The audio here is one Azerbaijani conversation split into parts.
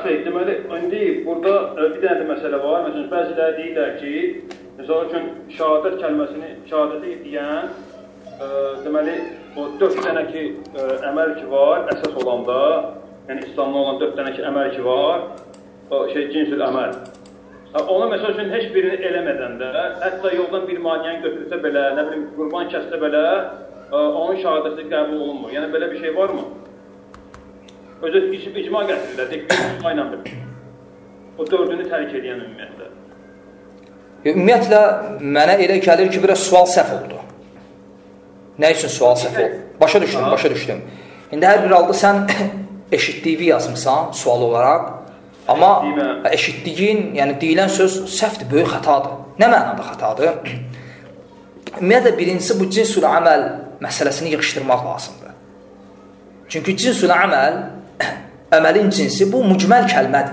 Bəli, deməli, indi burada bir dənə də məsələ var. Məsələn, bəziləri deyirlər ki, məsəl üçün şəhadəti deyən, deməli, o 4 dənə ki, əməl ki var, əsas olanda, yəni İslamda olan 4 dənə ki, əməl ki var, o cinsül əməl. Ona məsəl üçün heç birini eləmədən də, hətta yoldan bir maniyyəni götürsə belə, nə bilim, qurban kəssə belə, onun şəhadəti qəbul olunmur. Yəni, belə bir şey varmı? Özü icma gətirirlər, icma ilə bir. O 4-ünü tərk edən ümumiyyətlə. Ümumiyyətlə, mənə elə gəlir ki, biraz sual səhv oldu. Nə üçün sual səhv oldu? Başa düşdüm. İndi hər bir halda sən eşitdiyi yazmısan sual olaraq. Amma eşitdiyin, yəni deyilən söz səhvdir, böyük xətadır. Nə mənada xətadır? Ümumiyyətlə, birincisi bu cinsül əməl məsələsini yığışdırmaq lazımdır. Çünki cinsül əməl, əməlin cinsi bu mücməl kəlmədir.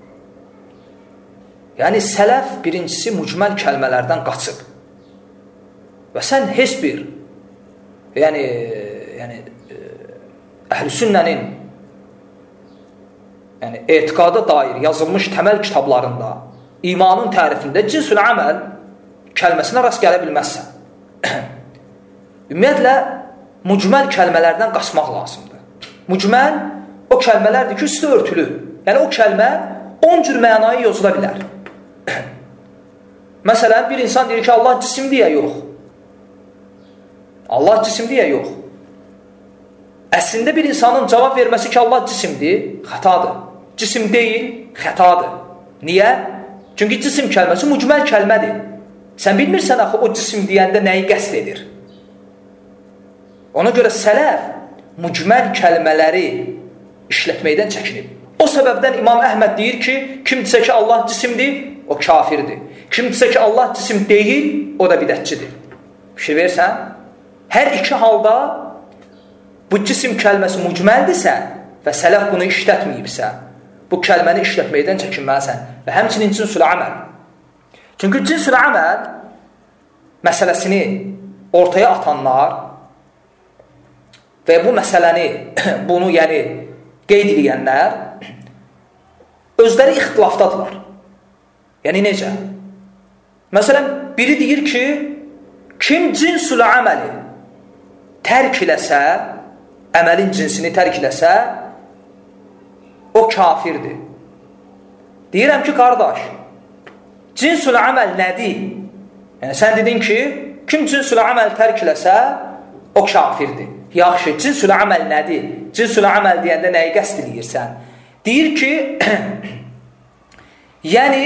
Yəni, sələf birincisi mücməl kəlmələrdən qaçıb. Və sən heç bir, yəni əhl-i sünnənin etiqada dair yazılmış təməl kitablarında, imanın tərifində cinsül əməl kəlməsinə rast gələ bilməzsən. Ümumiyyətlə, mücməl kəlmələrdən qaçmaq lazımdır. Mücməl o kəlmələrdir ki, üstü örtülü. Yəni, o kəlmə 10 cür mənayı yozula bilər. Məsələn, bir insan deyir ki, Allah cisimdir ya, yox. Allah cisimdir ya, yox. Əslində bir insanın cavab verməsi ki, Allah cisimdir, xətadır. Cisim deyil, xətadır. Niyə? Çünki cisim kəlməsi mücməl kəlmədir. Sən bilmirsən axı o cisim deyəndə nəyi qəsd edir? Ona görə sələf mücməl kəlmələri işlətməkdən çəkinib. O səbəbdən İmam Əhməd deyir ki, kim desə ki, Allah cisimdir, o kafirdir. Kim desə ki, Allah cisim deyil, o da bidətçidir. Fikir versən, hər iki halda bu cisim kəlməsi mücməldirsə və sələf bunu işlətməyibsə, bu kəlməni işlətməkdən çəkinməlisən və həmçinin cinsül əməl. Çünki cinsül əməl məsələsini ortaya atanlar və bu məsələni, bunu yəni qeyd edənlər özləri ixtilafdadırlar. Yəni necə? Məsələn, biri deyir ki, kim cinsül əməli tərk eləsə, əməlin cinsini tərk eləsə, o kafirdir. Deyirəm ki, qardaş, cinsül əməl nədir? Yəni, sən dedin ki, kim cinsül əməl tərk eləsə, o kafirdir. Yaxşı, cinsül əməl nədir? Cinsül əməl deyəndə nəyi qəsd edirsən? Deyir ki, yəni,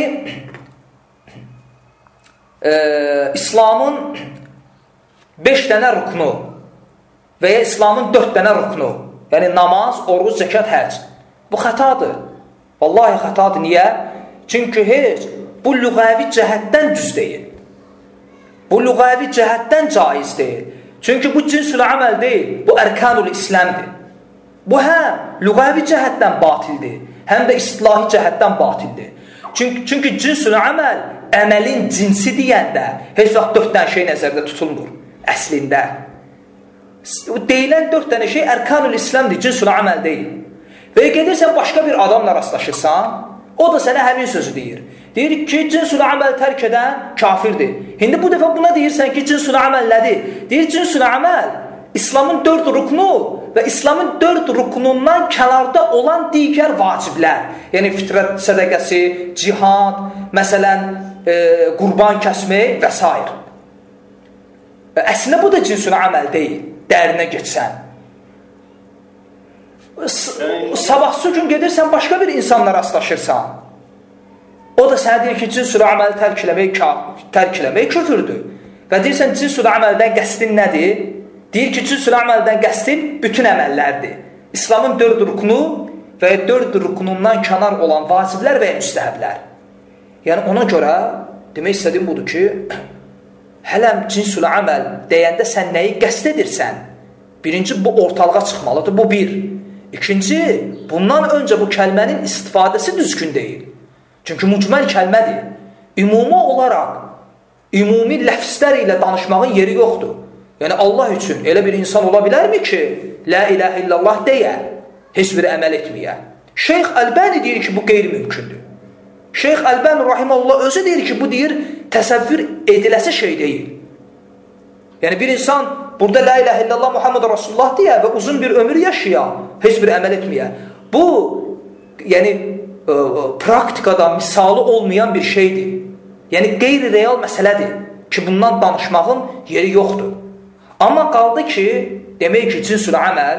İslamın 5 dənə ruknu və ya İslamın 4 dənə ruknu, yəni namaz, oruç, zəkat, həc. Bu xətadır. Vallahi xətadır. Niyə? Çünki heç bu lüğəvi cəhətdən düz deyil. Bu lüğəvi cəhətdən caiz deyil. Çünki bu cinsül əməl deyil, bu ərkanul İslamdır. Bu həm lüğəvi cəhətdən batildir, həm də istilahi cəhətdən batildir. Çünki cinsül əməl əməlin cinsi deyəndə heç vaxt 4 dənə şey nəzərdə tutulmur. Əslində. Deyilən 4 dənə şey ərkanul İslamdır, cinsül əməl deyil. Və gedirsən başqa bir adamla rastlaşırsan, o da sənə həmin sözü deyir. Deyir ki, cinsül əməl tərk edən kafirdir. İndi bu dəfə buna deyirsən ki, cinsül əməl nədir? Deyir, cinsül əməl İslamın 4 ruknu və İslamın 4 ruknundan kənarda olan digər vaciblər. Yəni fitrət sədəqəsi, cihad, məsələn, qurban kəsmək və s. Əslində bu da cinsül əməl deyil, dərinə geçsən. Sabahsı gün gedirsən, başqa bir insanla rastlaşırsan. O da sənə deyir ki, cinsül əməli tərk eləmək küfürdür. Və deyirsən, cinsül əməldən qəsdin nədir? Deyir ki, cinsül əməldən qəsdin bütün əməllərdir. İslamın 4 ruknu və 4 ruknundan kənar olan vaciblər və müstəhəblər. Yəni ona görə demək istədiyim budur ki, hələm cinsül əməl deyəndə sən nəyi qəsd edirsən? Birinci, bu ortalığa çıxmalıdır, bu bir. İkinci, bundan öncə bu kəlmənin istifadəsi düzgün deyil. Çünki mücməl kəlmədir. Ümumi olaraq, ümumi ləfslər ilə danışmağın yeri yoxdur. Yəni Allah üçün elə bir insan ola bilərmi ki, la ilahə illallah deyə, heç bir əməl etməyə? Şeyx Əlbani deyir ki, bu qeyri-mümkündür. Şeyx Əlbani rahimehullah özü deyir ki, bu deyir, təsəvvür ediləsi şey deyil. Yəni bir insan burada la ilahe illallah Muhammed Rasulullah deyə və uzun bir ömür yaşaya, heç bir əməl etməyə. Bu, yəni praktikada misalı olmayan bir şeydir. Yəni qeyri-real məsələdir ki, bundan danışmağın yeri yoxdur. Amma qaldı ki, demək ki, cinsül əməl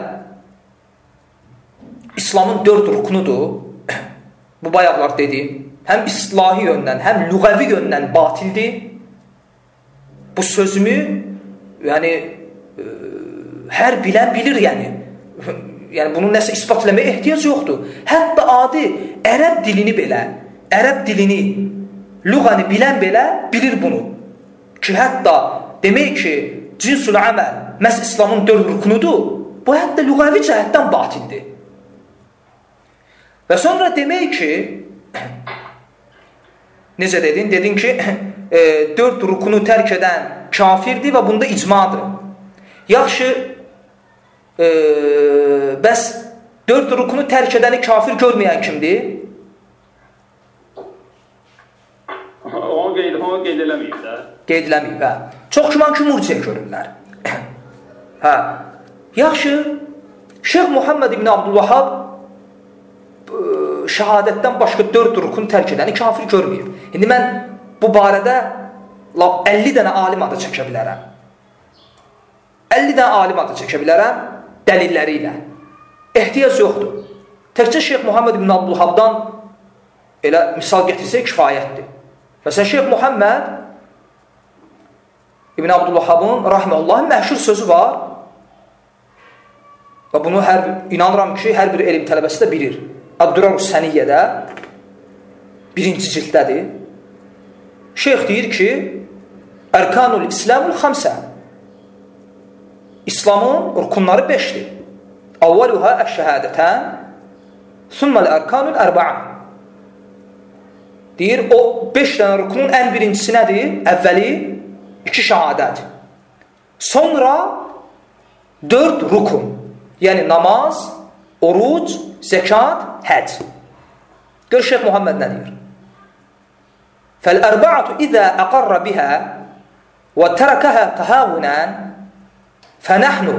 İslamın 4 ruknudur. Bu bayaqlar dedim. Həm islahi yöndən, həm lüğəvi yöndən batildir. Bu sözümü yəni hər bilən bilir yəni. Yəni bunu nəsə isbat eləməyə ehtiyac yoxdur. Hətta adi ərəb dilini belə, ərəb dilini, lüğəni bilən belə bilir bunu. Ki hətta demək ki, cinsül əməl məhz İslamın 4 ruknudur. Bu hətta lüğəvi cəhətdən batildir. Və sonra demək ki, necə dedin? Dedin ki, 4 rukunu tərk edən kafirdir və bunda icmadır. Yaxşı, bəs 4 rukunu tərk edəni kafir görməyən kimdir? Onu qeyd eləməyib də. Qeyd eləməyib, hə. Çox güman ki, murciə görürlər. Hə. Yaxşı, Şeyx Muhammed ibn Abdülvahhab şəhadətdən başqa 4 rukunu tərk edəni kafir görməyib. İndi mən bu barədə 50 dənə alim adı çəkə bilərəm. 50 dənə alim adı çəkə bilərəm dəlilləri ilə. Ehtiyac yoxdur. Təkcə Şeyx Muhammed ibn Abdülvahhabdan elə misal gətirsək kifayətdir. Məsələn, Şeyx Muhammed ibn Abdülvahhabın rahiməhullahın məşhur sözü var və bunu inanıram ki, hər bir elm tələbəsi də bilir. Ad-Durarus Səniyyədə 1-ci cildədir. Şeyx deyir ki, Ərkanul İslamul Xamsə, İslamın rukunları 5'dir. Avvaluha əş-şəhədətən, summal ərkanul ərba'a. Deyir, o 5 dənə rukunun ən birincisi nədir? Əvvəli 2 şəhadət. Sonra 4 rukun, yəni namaz, oruc, zəkat, həc. Gör Şeyx Muhammed nə deyir? Fəl-ərba'atu izə əqarra bihə və tərəkəhə təhəvunən fənəhnu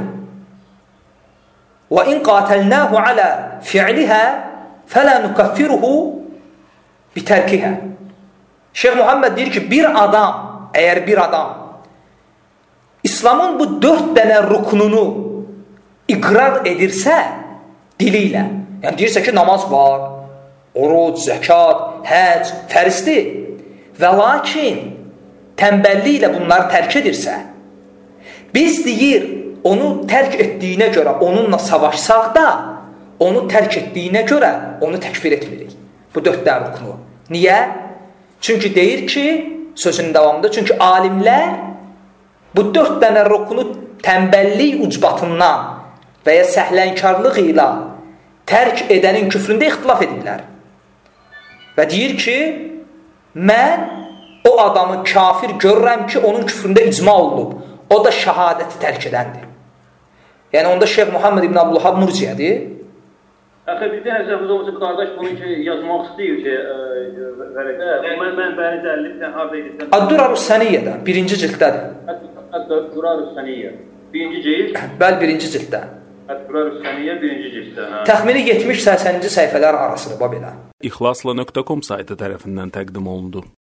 və in qatəlnəhu alə fi'lihə fələ nukaffiruhu bitərkihə. Şeyx Muhammed deyir ki, əgər bir adam İslamın bu 4 dənə rukununu iqrar edirsə dili ilə, yəni deyirsə ki, namaz var, oruc, zəkat, həc, fərizdir və lakin tənbəllik ilə bunları tərk edirsə, biz deyir, onu tərk etdiyinə görə onunla savaşsaq da, onu tərk etdiyinə görə onu təkfir etmirik. Bu 4 dənə rukunu. Niyə? Çünki deyir ki, sözünün davamında, çünki alimlər bu 4 dənə rukunu tənbəllik ucbatından və ya səhlənkarlıq ilə tərk edənin küfründə ixtilaf ediblər. Və deyir ki, mən o adamı kafir görürəm ki, onun küfründə icma olunub. O da şəhadəti tərk edəndir. Yəni, onda Şeyx Muhammed ibn Abdülvahhab murciyədir. Əxi, bir dənə səhvədə olsa, qardaş bunu ki, yazmaq istəyir ki, vərəqə. Mən bəniz 50 dən harada edirsən? Ad-Durarus Səniyyədə, 1-ci cilddədir. Ad-Durarus Səniyyə, 1-ci cild? Bəli, 1-ci cilddə. Ad-Durarus Səniyyə, 1-ci cilddə. Təxmini 70-80-ci səhifələr arasıdır, belə. İxlasla.com saytı tərəfindən təqdim olundu.